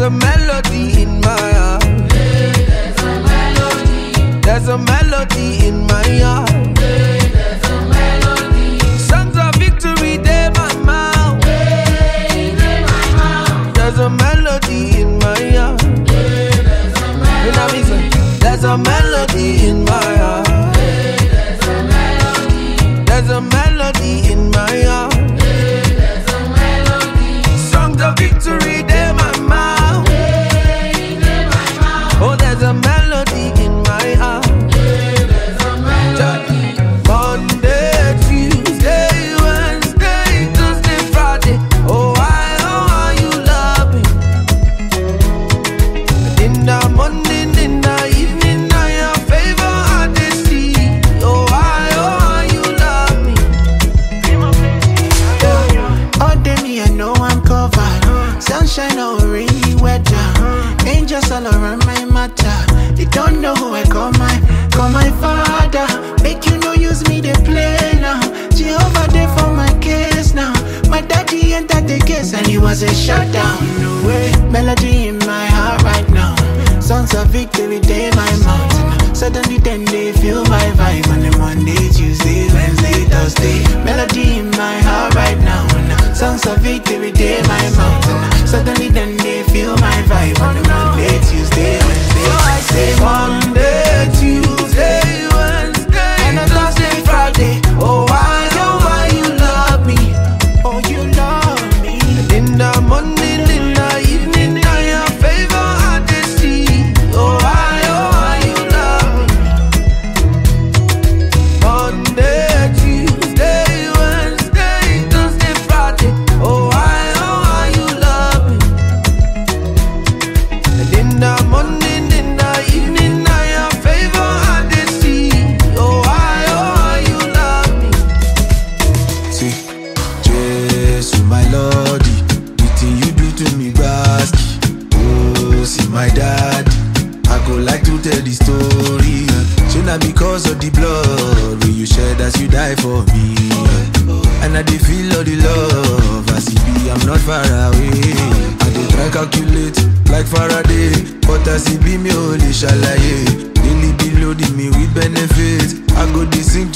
a melody in my heart. There's a melody. There's a melody in my heart. There's a melody. Songs of victory, they my mouth. There's a melody in my heart. There's a melody in my heart. There's a melody in my heart. Songs of victory, they my mouth. Oh, there's a melody in my heart. Monday, Tuesday, Wednesday, Thursday, Friday. Oh, why you love me? In the morning, in the evening, I am favor I dey see. Oh, why you love me? All day me, I know I'm covered. Sunshine or rainy weather. Angels all around my matter. They don't know who I call my father. Make you no use me, they play now. Jehovah there for my case now. My daddy entered the case and he was a shutdown. No way, melody in my heart right now. Songs of victory, they my mountain. Suddenly then they feel my vibe on the Monday, Tuesday, Wednesday, Thursday. Melody in my heart right now. Songs of victory, they my mountain. Suddenly then they feel my vibe on the Monday, Tuesday, Wednesday. So I say Monday, Tuesday, Wednesday, and Thursday, Friday. Oh, why you love me? Oh, you love me. In the morning, in the evening, I am favor I dey see. Oh, why you love me? Monday, Tuesday, Wednesday, Thursday, Friday. Oh, why you love me? And in the morning, in the evening, I am favor I dey see. Oh, why you love me? See, Jesus, my Lordy, the thing you do to me, basky. Oh, see my dad, I go like to tell the story. Should not because of the blood will you shed as you die for me. And I dey feel all the love as it be, I'm not far away. I dey try calculate like Faraday, but as it be me only shall I. Daily be loading me with benefits. I go dey sing